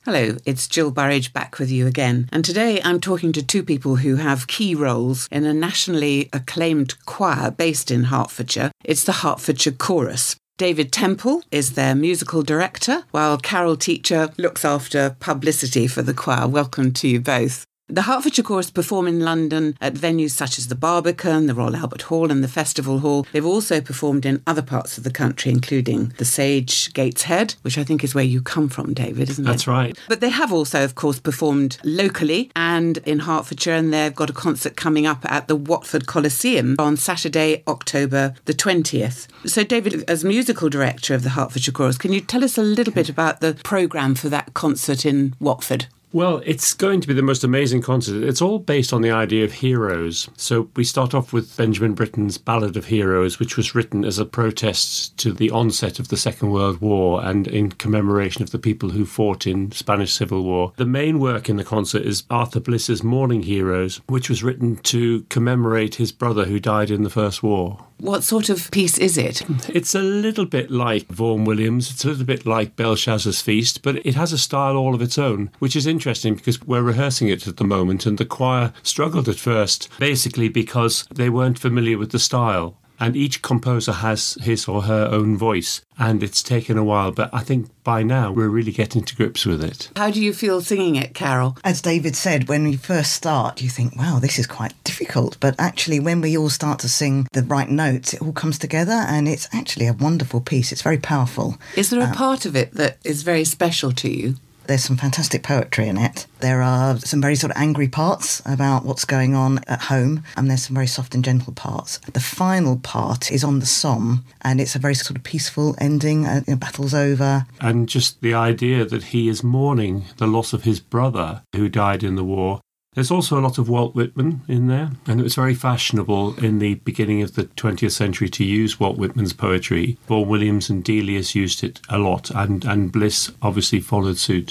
Hello, it's Jill Burridge back with you again. And today I'm talking to two people who have key roles in a nationally acclaimed choir based in Hertfordshire. It's the Hertfordshire Chorus. David Temple is their musical director, while Carol Teacher looks after publicity for the choir. Welcome to you both. The Hertfordshire Chorus perform in London at venues such as the Barbican, the Royal Albert Hall and the Festival Hall. They've also performed in other parts of the country, including the Sage, Gateshead, which I think is where you come from, David, isn't it? That's right. But they have also, of course, performed locally and in Hertfordshire, and they've got a concert coming up at the Watford Coliseum on Saturday, October the 20th. So, David, as musical director of the Hertfordshire Chorus, can you tell us a little bit about the programme for that concert in Watford? Well, it's going to be the most amazing concert. It's all based on the idea of heroes. So we start off with Benjamin Britten's Ballad of Heroes, which was written as a protest to the onset of the Second World War and in commemoration of the people who fought in Spanish Civil War. The main work in the concert is Arthur Bliss's Mourning Heroes, which was written to commemorate his brother who died in the First War. What sort of piece is it? It's a little bit like Vaughan Williams, it's a little bit like Belshazzar's Feast, but it has a style all of its own, which is interesting because we're rehearsing it at the moment and the choir struggled at first, basically because they weren't familiar with the style. And each composer has his or her own voice, and it's taken a while, but I think by now we're really getting to grips with it. How do you feel singing it, Carol? As David said, when you first start, you think, wow, this is quite difficult. But actually, when we all start to sing the right notes, it all comes together, and it's actually a wonderful piece. It's very powerful. Is there a part of it that is very special to you? There's some fantastic poetry in it. There are some very sort of angry parts about what's going on at home, and there's some very soft and gentle parts. The final part is on the Somme, and it's a very sort of peaceful ending. Battle's over. And just the idea that he is mourning the loss of his brother who died in the war. There's also a lot of Walt Whitman in there, and it was very fashionable in the beginning of the 20th century to use Walt Whitman's poetry. Vaughan Williams and Delius used it a lot, and Bliss obviously followed suit.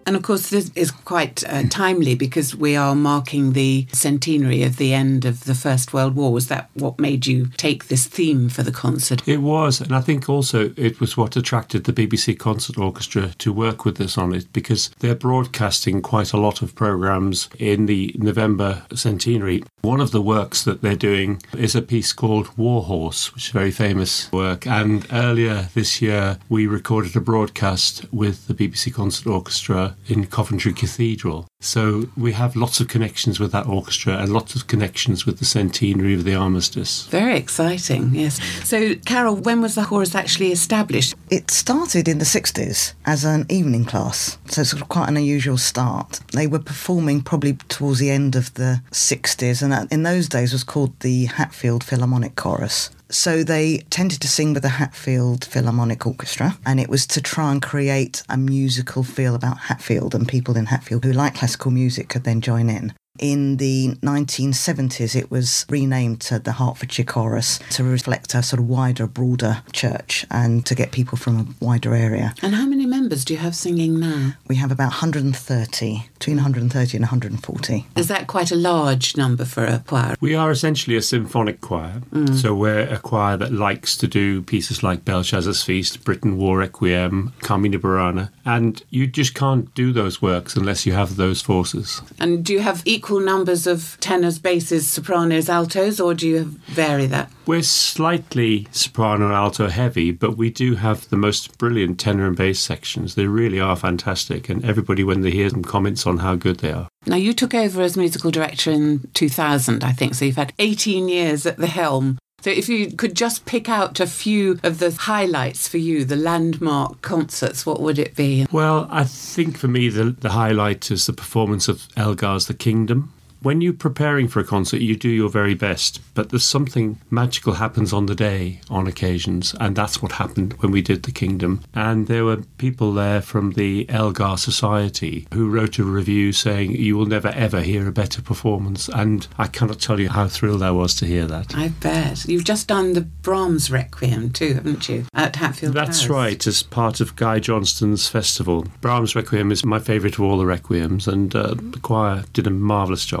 And of course, this is quite timely because we are marking the centenary of the end of the First World War. Was that what made you take this theme for the concert? It was, and I think also it was what attracted the BBC Concert Orchestra to work with us on it, because they're broadcasting quite a lot of programmes in the November centenary. One of the works that they're doing is a piece called War Horse, which is a very famous work. And earlier this year, we recorded a broadcast with the BBC Concert Orchestra in Coventry Cathedral. So we have lots of connections with that orchestra and lots of connections with the centenary of the armistice. Very exciting, yes. So, Carol, when was the chorus actually established? It started in the 60s as an evening class, so it's sort of quite an unusual start. They were performing probably towards the end of the 60s, and that in those days was called the Hatfield Philharmonic Chorus. So they tended to sing with the Hatfield Philharmonic Orchestra, and it was to try and create a musical feel about Hatfield, and people in Hatfield who like classical music could then join in. In the 1970s, it was renamed to the Hertfordshire Chorus to reflect a sort of wider, broader church and to get people from a wider area. And how many members do you have singing now? We have about 130, between 130 and 140. Is that quite a large number for a choir? We are essentially a symphonic choir, so we're a choir that likes to do pieces like Belshazzar's Feast, Britain War Requiem, Carmina Burana, and you just can't do those works unless you have those forces. And do you have equal numbers of tenors, basses, sopranos, altos, or do you vary that? We're slightly soprano and alto heavy, but we do have the most brilliant tenor and bass sections. They really are fantastic, and everybody, when they hear them, comments on how good they are. Now, you took over as musical director in 2000, I think, so you've had 18 years at the helm. So if you could just pick out a few of the highlights for you, the landmark concerts, what would it be? Well, I think for me the highlight is the performance of Elgar's The Kingdom. When you're preparing for a concert, you do your very best, but there's something magical happens on the day on occasions, and that's what happened when we did The Kingdom. And there were people there from the Elgar Society who wrote a review saying, you will never ever hear a better performance, and I cannot tell you how thrilled I was to hear that. I bet. You've just done the Brahms Requiem too, haven't you, at Hatfield That's House? right, as part of Guy Johnston's festival. Brahms' Requiem is my favourite of all the Requiems, and the choir did a marvellous job.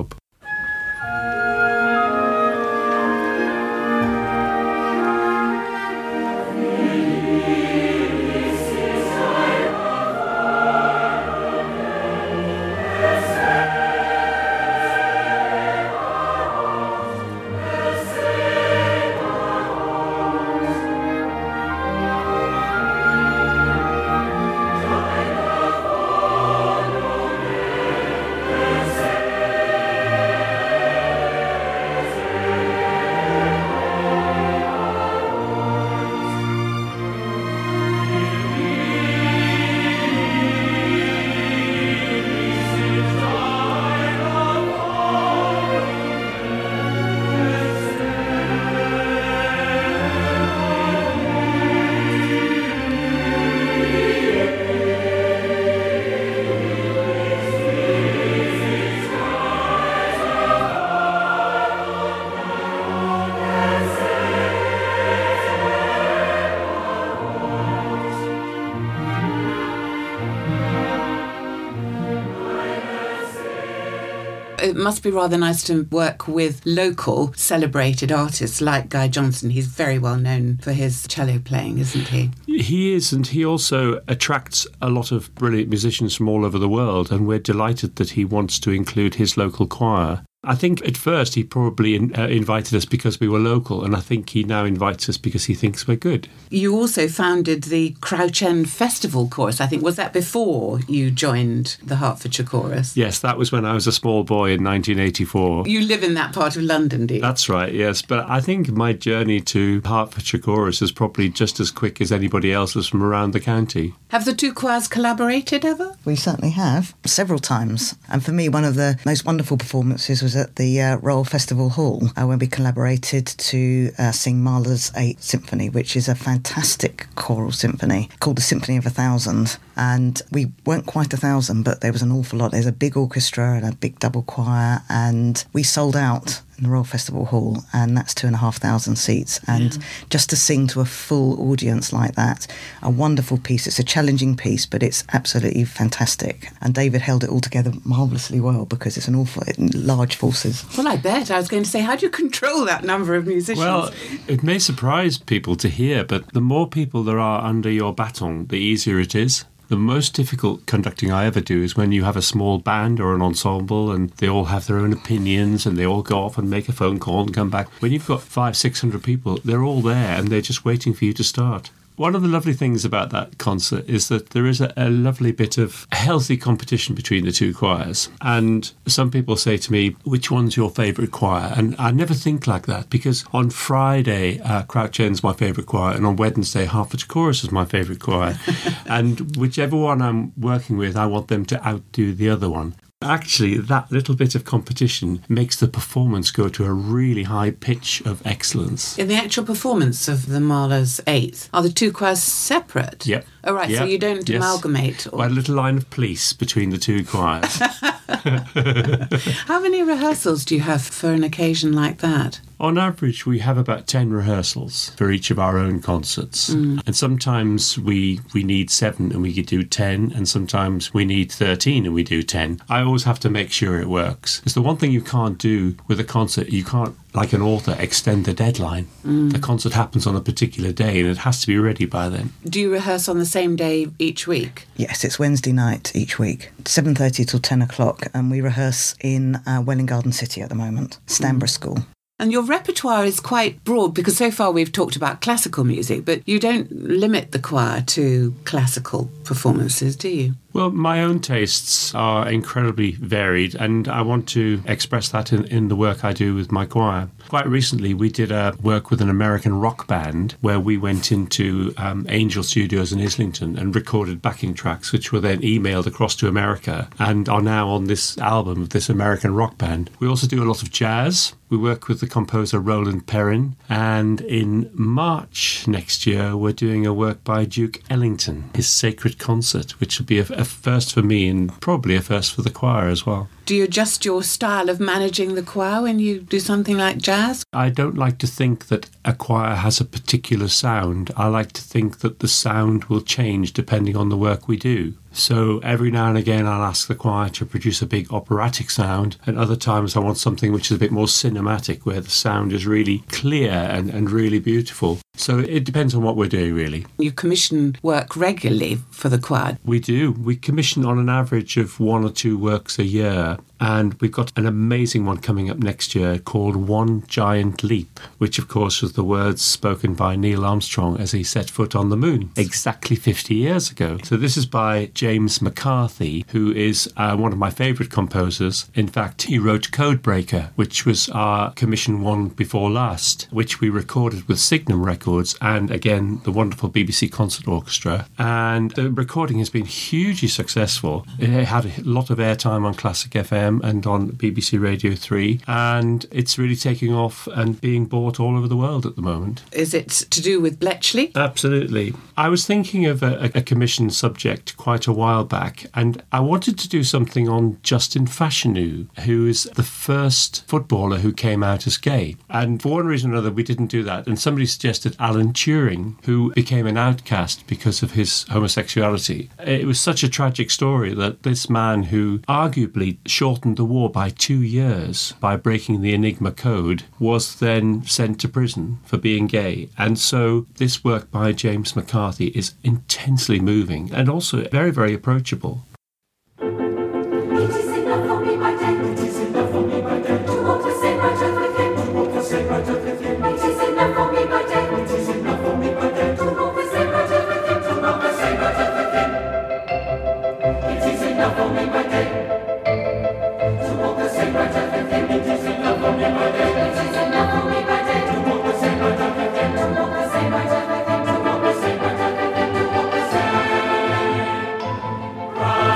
It must be rather nice to work with local celebrated artists like Guy Johnston. He's very well known for his cello playing, isn't he? He is, and he also attracts a lot of brilliant musicians from all over the world, and we're delighted that he wants to include his local choir. I think at first he probably invited us because we were local, and I think he now invites us because he thinks we're good. You also founded the Crouch End Festival Chorus, I think. Was that before you joined the Hertfordshire Chorus? Yes, that was when I was a small boy in 1984. You live in that part of London, do you? That's right, yes. But I think my journey to Hertfordshire Chorus is probably just as quick as anybody else's from around the county. Have the two choirs collaborated ever? We certainly have, several times. And for me, one of the most wonderful performances was at the Royal Festival Hall, when we collaborated to sing Mahler's Eighth Symphony, which is a fantastic choral symphony called the Symphony of 1,000. And we weren't quite 1,000, but there was an awful lot. There's a big orchestra and a big double choir, and we sold out in the Royal Festival Hall, and that's 2,500 seats. And just to sing to a full audience like that, a wonderful piece. It's a challenging piece, but it's absolutely fantastic. And David held it all together marvellously well, because it's an awful, large forces. Well, I bet. I was going to say, how do you control that number of musicians? Well, it may surprise people to hear, but the more people there are under your baton, the easier it is. The most difficult conducting I ever do is when you have a small band or an ensemble and they all have their own opinions and they all go off and make a phone call and come back. When you've got 500-600 people, they're all there and they're just waiting for you to start. One of the lovely things about that concert is that there is a lovely bit of healthy competition between the two choirs. And some people say to me, which one's your favourite choir? And I never think like that, because on Friday, Crouch End's my favourite choir, and on Wednesday, Hertfordshire Chorus is my favourite choir. And whichever one I'm working with, I want them to outdo the other one. Actually, that little bit of competition makes the performance go to a really high pitch of excellence. In the actual performance of the Mahler's Eighth, are the two choirs separate? Yep. Oh, right, Yep. so you don't amalgamate? Or... By a little line of police between the two choirs. How many rehearsals do you have for an occasion like that? On average, we have about 10 rehearsals for each of our own concerts. And sometimes we need 7 and we could do 10, and sometimes we need 13 and we do 10. I always have to make sure it works. It's the one thing you can't do with a concert. You can't, like an author, extend the deadline. The concert happens on a particular day and it has to be ready by then. Do you rehearse on the same day each week? Yes, it's Wednesday night each week, 7:30 till 10 o'clock, and we rehearse in Welwyn Garden City at the moment, Stanborough School. And your repertoire is quite broad, because so far we've talked about classical music, but you don't limit the choir to classical performances, do you? Well, my own tastes are incredibly varied, and I want to express that in the work I do with my choir. Quite recently, we did a work with an American rock band where we went into Angel Studios in Islington and recorded backing tracks, which were then emailed across to America and are now on this album of this American rock band. We also do a lot of jazz. We work with the composer Roland Perrin, and in March next year we're doing a work by Duke Ellington, his Sacred Concert, which will be a first for me and probably a first for the choir as well. Do you adjust your style of managing the choir when you do something like jazz? I don't like to think that a choir has a particular sound. I like to think that the sound will change depending on the work we do. So every now and again I'll ask the choir to produce a big operatic sound, and other times I want something which is a bit more cinematic, where the sound is really clear and really beautiful. So it depends on what we're doing, really. You commission work regularly for the choir? We do. We commission on an average of 1 or 2 works a year. And we've got an amazing one coming up next year called One Giant Leap, which of course was the words spoken by Neil Armstrong as he set foot on the moon exactly 50 years ago. So this is by James McCarthy, who is one of my favourite composers. In fact, he wrote Codebreaker, which was our commission one before last, which we recorded with Signum Records and again the wonderful BBC Concert Orchestra. And the recording has been hugely successful. It had a lot of airtime on Classic FM and on BBC Radio 3, and it's really taking off and being bought all over the world at the moment. Is it to do with Bletchley? Absolutely. I was thinking of a commissioned subject quite a while back, and I wanted to do something on Justin Fashanu, who is the first footballer who came out as gay. And for one reason or another, we didn't do that. And somebody suggested Alan Turing, who became an outcast because of his homosexuality. It was such a tragic story that this man, who arguably shortened the war by 2 years by breaking the Enigma code, was then sent to prison for being gay. And so this work by James McCarthy is intensely moving and also very, very approachable. Cry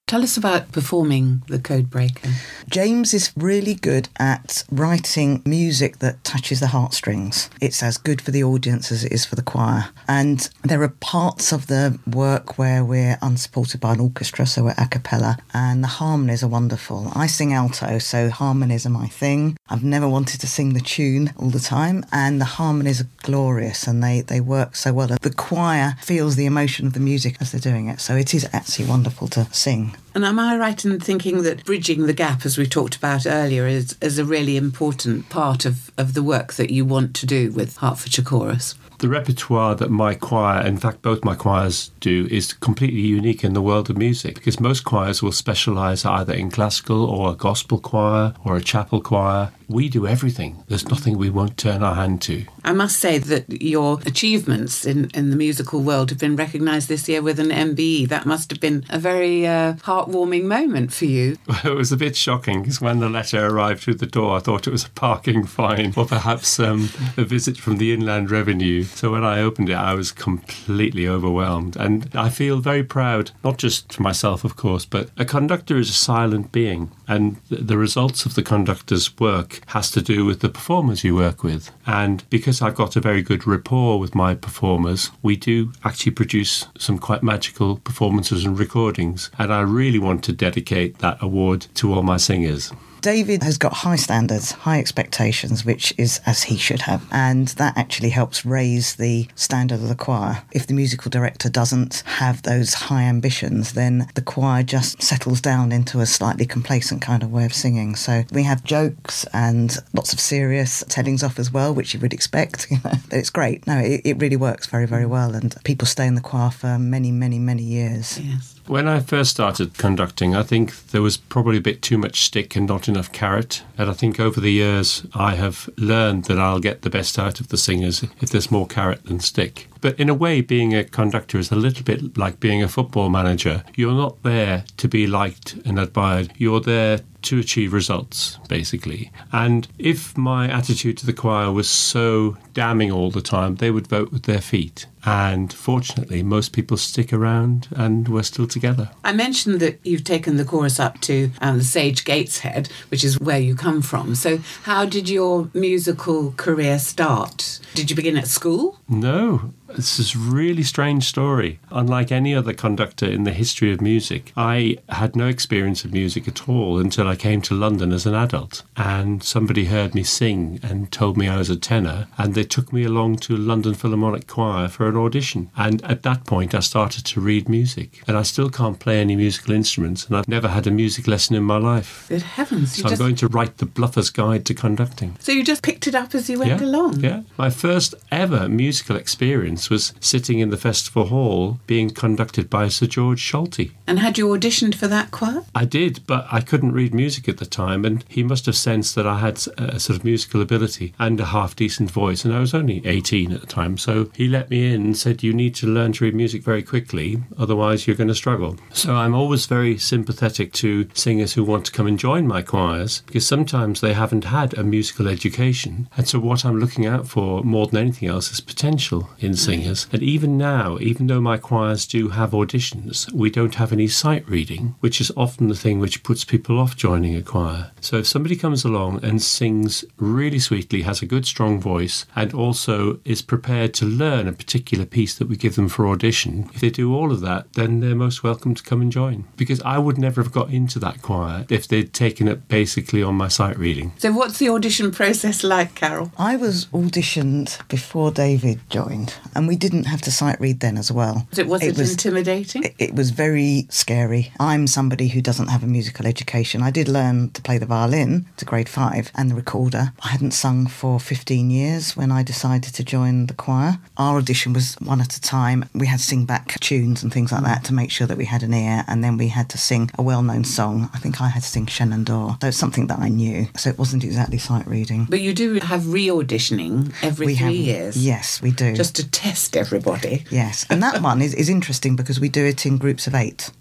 Tell us about performing the Codebreaker. James is really good at writing music that touches the heartstrings. It's as good for the audience as it is for the choir. And there are parts of the work where we're unsupported by an orchestra, so we're a cappella, and the harmonies are wonderful. I sing alto, so harmonies are my thing. I've never wanted to sing the tune all the time, and the harmonies are glorious, and they work so well. The choir feels the emotion of the music as they're doing it, so it is actually wonderful to sing. And am I right in thinking that bridging the gap, as we talked about earlier, is a really important part of the work that you want to do with Hertfordshire Chorus? The repertoire that my choir, in fact both my choirs do, is completely unique in the world of music, because most choirs will specialise either in classical or a gospel choir or a chapel choir. We do everything. There's nothing we won't turn our hand to. I must say that your achievements in the musical world have been recognised this year with an MBE. That must have been a very heartwarming moment for you. It was a bit shocking, because when the letter arrived through the door, I thought it was a parking fine or perhaps a visit from the Inland Revenue. So when I opened it, I was completely overwhelmed. And I feel very proud, not just for myself, of course, but a conductor is a silent being. And the results of the conductor's work has to do with the performers you work with. And because I've got a very good rapport with my performers, we do actually produce some quite magical performances and recordings. And I really want to dedicate that award to all my singers. David has got high standards, high expectations, which is as he should have. And that actually helps raise the standard of the choir. If the musical director doesn't have those high ambitions, then the choir just settles down into a slightly complacent kind of way of singing. So we have jokes and lots of serious tellings off as well, which you would expect. It's great. No, it really works very, very well. And people stay in the choir for many, many, many years. Yes. When I first started conducting, I think there was probably a bit too much stick and not enough carrot. And I think over the years, I have learned that I'll get the best out of the singers if there's more carrot than stick. But in a way, being a conductor is a little bit like being a football manager. You're not there to be liked and admired. You're there to achieve results, basically. And if my attitude to the choir was so damning all the time, they would vote with their feet. And fortunately, most people stick around and we're still together. I mentioned that you've taken the chorus up to the Sage Gateshead, which is where you come from. So how did your musical career start? Did you begin at school? No. This is a really strange story. Unlike any other conductor in the history of music, I had no experience of music at all until I came to London as an adult. And somebody heard me sing and told me I was a tenor, and they took me along to London Philharmonic Choir for an audition. And at that point, I started to read music. And I still can't play any musical instruments, and I've never had a music lesson in my life. Good heavens. So I'm going to write the Bluffer's Guide to Conducting. So you just picked it up as you went along? Yeah. My first ever musical experience was sitting in the festival hall being conducted by Sir George Sholty. And had you auditioned for that choir? I did, but I couldn't read music at the time, and he must have sensed that I had a sort of musical ability and a half-decent voice, and I was only 18 at the time, so he let me in and said, you need to learn to read music very quickly, otherwise you're going to struggle. So I'm always very sympathetic to singers who want to come and join my choirs, because sometimes they haven't had a musical education, and so what I'm looking out for more than anything else is potential in singers. And even now, even though my choirs do have auditions, we don't have any sight reading, which is often the thing which puts people off joining a choir. So if somebody comes along and sings really sweetly, has a good strong voice, and also is prepared to learn a particular piece that we give them for audition, if they do all of that, then they're most welcome to come and join. Because I would never have got into that choir if they'd taken it basically on my sight reading. So what's the audition process like, Carol? I was auditioned before David joined, and we didn't have to sight read then as well. Was it intimidating? It was very scary. I'm somebody who doesn't have a musical education. I did learn to play the violin to grade 5 and the recorder. I hadn't sung for 15 years when I decided to join the choir. Our audition was one at a time. We had to sing back tunes and things like that to make sure that we had an ear, and then we had to sing a well-known song. I think I had to sing Shenandoah. So it's something that I knew. So it wasn't exactly sight reading. But you do have re-auditioning every 3 years. Yes, we do. Just to test everybody. Yes, and that one is interesting because we do it in groups of 8.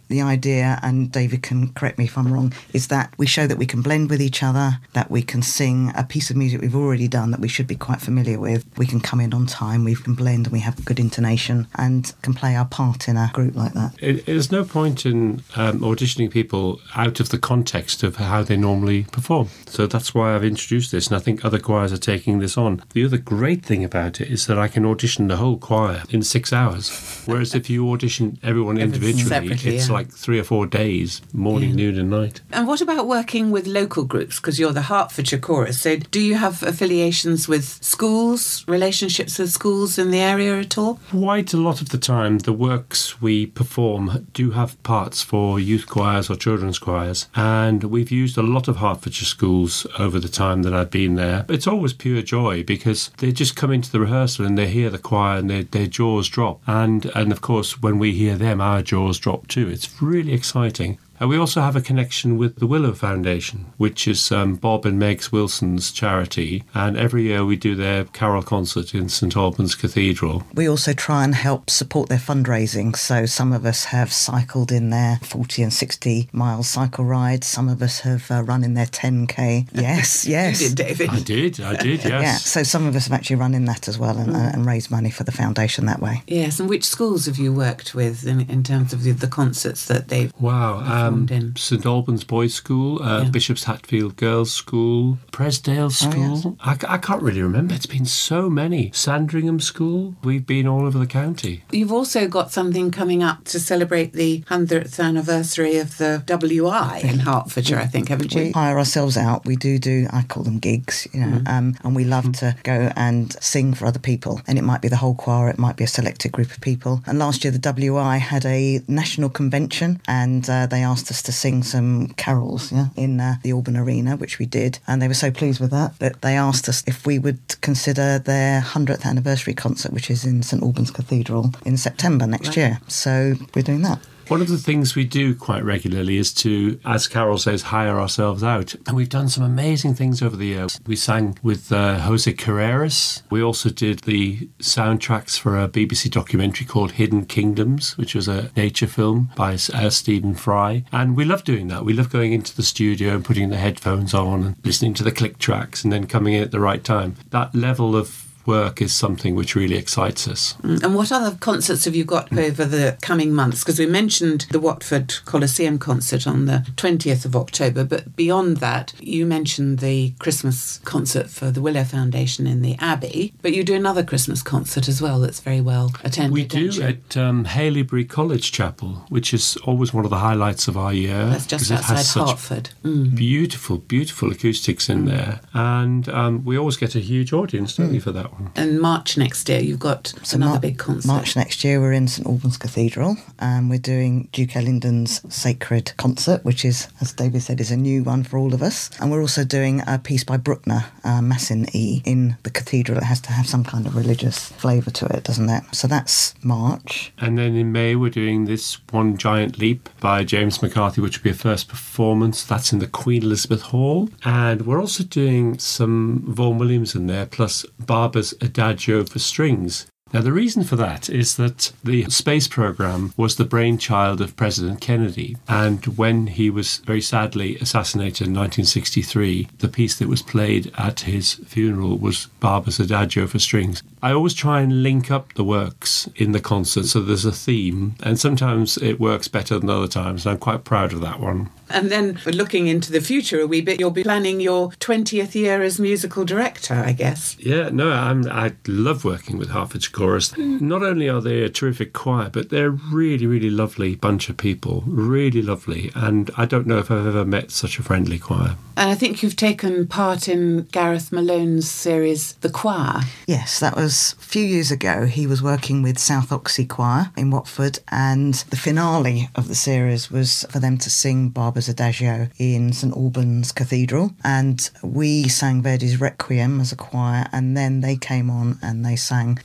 the idea, and David can correct me if I'm wrong, is that we show that we can blend with each other, that we can sing a piece of music we've already done that we should be quite familiar with. We can come in on time, we can blend, and we have good intonation and can play our part in a group like that. There's no point in auditioning people out of the context of how they normally perform. So that's why I've introduced this, and I think other choirs are taking this on. The other great thing about it is that I can audition the whole choir in 6 hours, whereas if you audition everyone individually, it's like 3 or 4 days, morning, noon and night. And what about working with local groups? Because you're the Hertfordshire Chorus, so do you have affiliations with schools, relationships with schools in the area at all? Quite a lot of the time, the works we perform do have parts for youth choirs or children's choirs, and we've used a lot of Hertfordshire schools over the time that I've been there. It's always pure joy because they just come into the rehearsal and they hear the choir and their jaws drop. And of course, when we hear them, our jaws drop too. It's really exciting. And we also have a connection with the Willow Foundation, which is Bob and Megs Wilson's charity. And every year we do their carol concert in St Albans Cathedral. We also try and help support their fundraising. So some of us have cycled in their 40 and 60 mile cycle rides. Some of us have run in their 10K. Yes. You did, David. I did, yes. Yeah, so some of us have actually run in that as well and raised money for the foundation that way. Yes, and which schools have you worked with in terms of the concerts that they've performed in? St Albans Boys' School, Bishop's Hatfield Girls' School, Presdale School. Oh, yes. I can't really remember. It's been so many. Sandringham School. We've been all over the county. You've also got something coming up to celebrate the 100th anniversary of the WI in Hertfordshire, I think, haven't you? We hire ourselves out. We do, I call them gigs, and we love to go and sing for other people. And it might be the whole choir, it might be a selected group of people. And last year the WI had a national convention, and they asked us to sing some carols in the Alban Arena, which we did, and they were so pleased with that they asked us if we would consider their 100th anniversary concert, which is in St Albans Cathedral in September next year. So we're doing that. One of the things we do quite regularly is to, as Carol says, hire ourselves out. And we've done some amazing things over the years. We sang with Jose Carreras. We also did the soundtracks for a BBC documentary called Hidden Kingdoms, which was a nature film by Stephen Fry. And we love doing that. We love going into the studio and putting the headphones on and listening to the click tracks and then coming in at the right time. That level of work is something which really excites us. And what other concerts have you got over the coming months? Because we mentioned the Watford Coliseum concert on the 20th of October, but beyond that, you mentioned the Christmas concert for the Willow Foundation in the Abbey, but you do another Christmas concert as well that's very well attended. We do at Haileybury College Chapel, which is always one of the highlights of our year. That's just outside Hertford. Beautiful, beautiful acoustics in there. And we always get a huge audience, don't we, for that one? And March next year, you've got another big concert. March next year, we're in St Albans Cathedral, and we're doing Duke Ellington's Sacred Concert, which is, as David said, is a new one for all of us. And we're also doing a piece by Bruckner, Mass in E, in the cathedral. It has to have some kind of religious flavour to it, doesn't it? So that's March. And then in May, we're doing this One Giant Leap by James McCarthy, which will be a first performance. That's in the Queen Elizabeth Hall. And we're also doing some Vaughan Williams in there, plus Barber's Adagio for strings. Now, the reason for that is that the space program was the brainchild of President Kennedy. And when he was very sadly assassinated in 1963, the piece that was played at his funeral was Barber's Adagio for strings. I always try and link up the works in the concert so there's a theme. And sometimes it works better than other times. And I'm quite proud of that one. And then looking into the future a wee bit, you'll be planning your 20th year as musical director, I guess. Yeah, no, I love working with Hertfordshire Chorus. Not only are they a terrific choir, but they're a really, really lovely bunch of people. Really lovely. And I don't know if I've ever met such a friendly choir. And I think you've taken part in Gareth Malone's series, The Choir. Yes, that was a few years ago. He was working with South Oxley Choir in Watford, and the finale of the series was for them to sing Barber's Adagio in St Albans Cathedral. And we sang Verdi's Requiem as a choir, and then they came on and they sang Barber's Adagio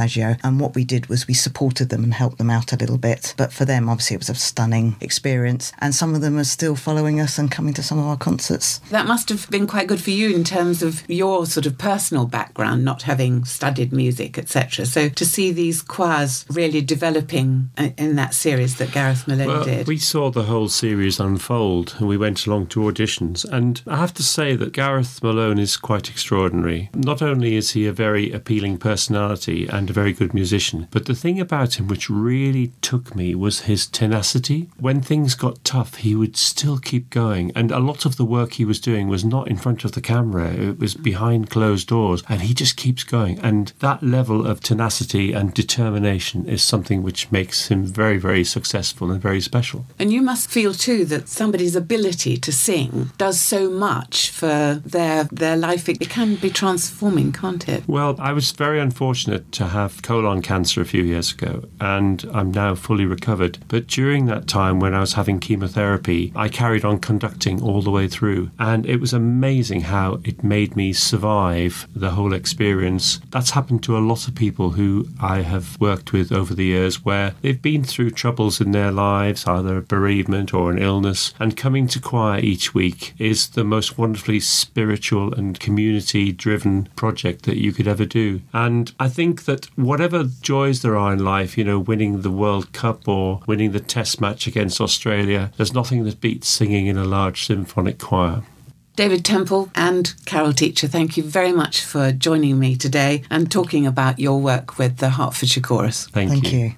Adagio. And what we did was we supported them and helped them out a little bit. But for them, obviously, it was a stunning experience. And some of them are still following us and coming to some of our concerts. That must have been quite good for you in terms of your sort of personal background, not having studied music, etc. So to see these choirs really developing in that series that Gareth Malone did. We saw the whole series unfold and we went along to auditions. And I have to say that Gareth Malone is quite extraordinary. Not only is he a very appealing personality and a very good musician, but the thing about him which really took me was his tenacity. When things got tough, he would still keep going. And a lot of the work he was doing was not in front of the camera. It was behind closed doors. And he just keeps going. And that level of tenacity and determination is something which makes him very, very successful and very special. And you must feel too that somebody's ability to sing does so much for their life. It can be transforming, can't it? Well, I was very unfortunate to have colon cancer a few years ago, and I'm now fully recovered. But during that time when I was having chemotherapy, I carried on conducting all the way through. And it was amazing how it made me survive the whole experience. That's happened to a lot of people who I have worked with over the years, where they've been through troubles in their lives, either a bereavement or an illness, and coming to choir each week is the most wonderfully spiritual and community-driven project that you could ever do. And I think that whatever joys there are in life, winning the World Cup or winning the Test match against Australia, there's nothing that beats singing in a large symphonic choir. David Temple and Carol Teacher, thank you very much for joining me today and talking about your work with the Hertfordshire Chorus. Thank you.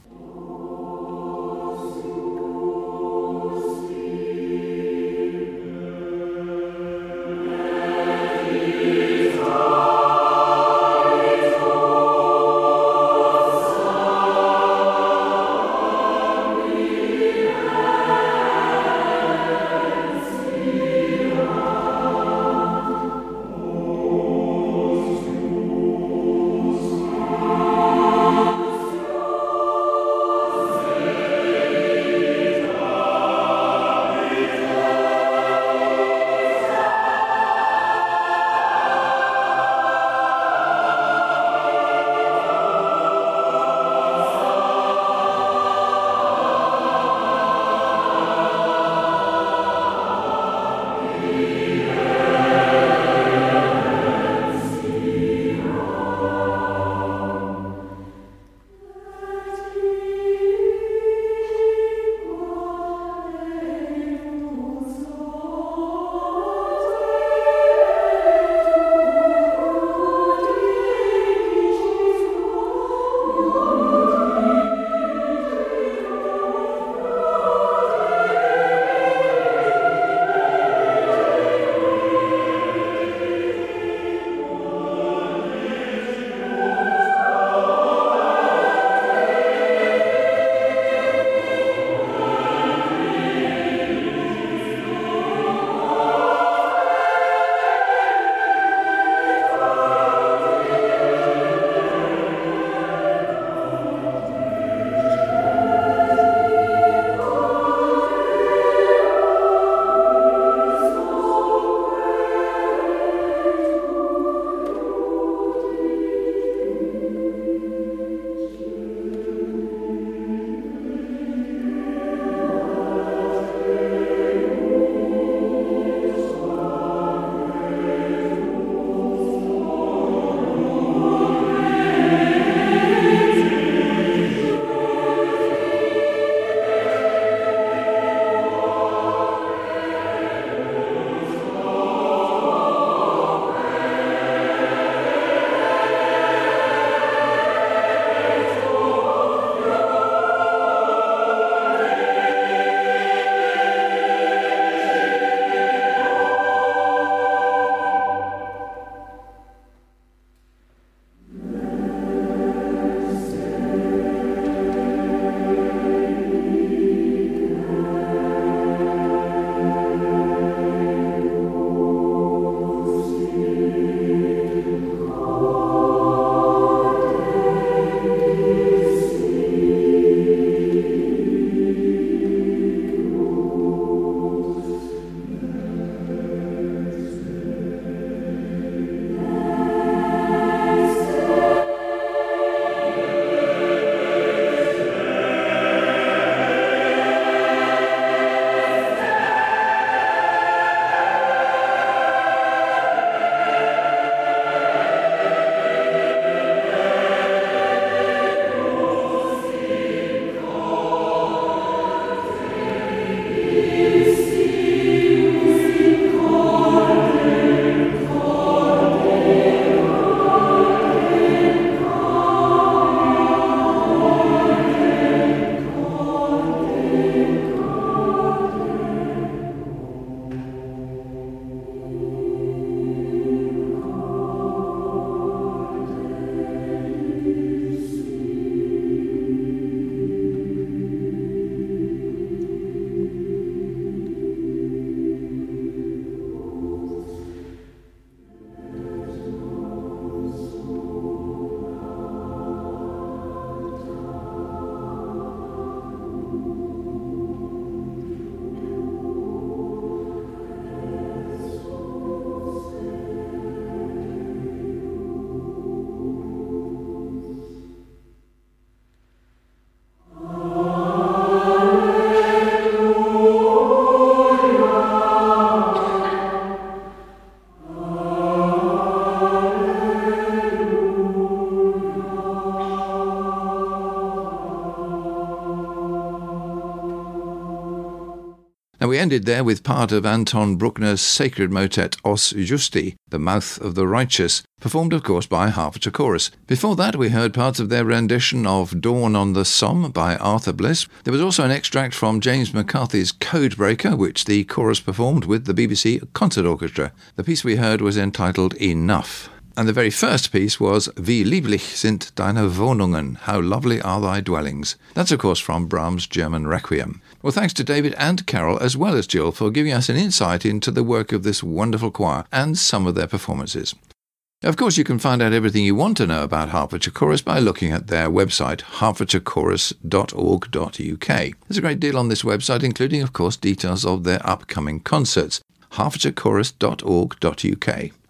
And we ended there with part of Anton Bruckner's sacred motet Os Justi, The Mouth of the Righteous, performed of course by Hertfordshire Chorus. Before that we heard parts of their rendition of Dawn on the Somme by Arthur Bliss. There was also an extract from James McCarthy's Codebreaker, which the chorus performed with the BBC Concert Orchestra. The piece we heard was entitled Enough. And the very first piece was Wie lieblich sind deine Wohnungen, How lovely are thy dwellings. That's of course from Brahms' German Requiem. Well, thanks to David and Carol, as well as Jill, for giving us an insight into the work of this wonderful choir and some of their performances. Of course, you can find out everything you want to know about Hertfordshire Chorus by looking at their website, hertfordshirechorus.org.uk. There's a great deal on this website, including, of course, details of their upcoming concerts, hertfordshirechorus.org.uk.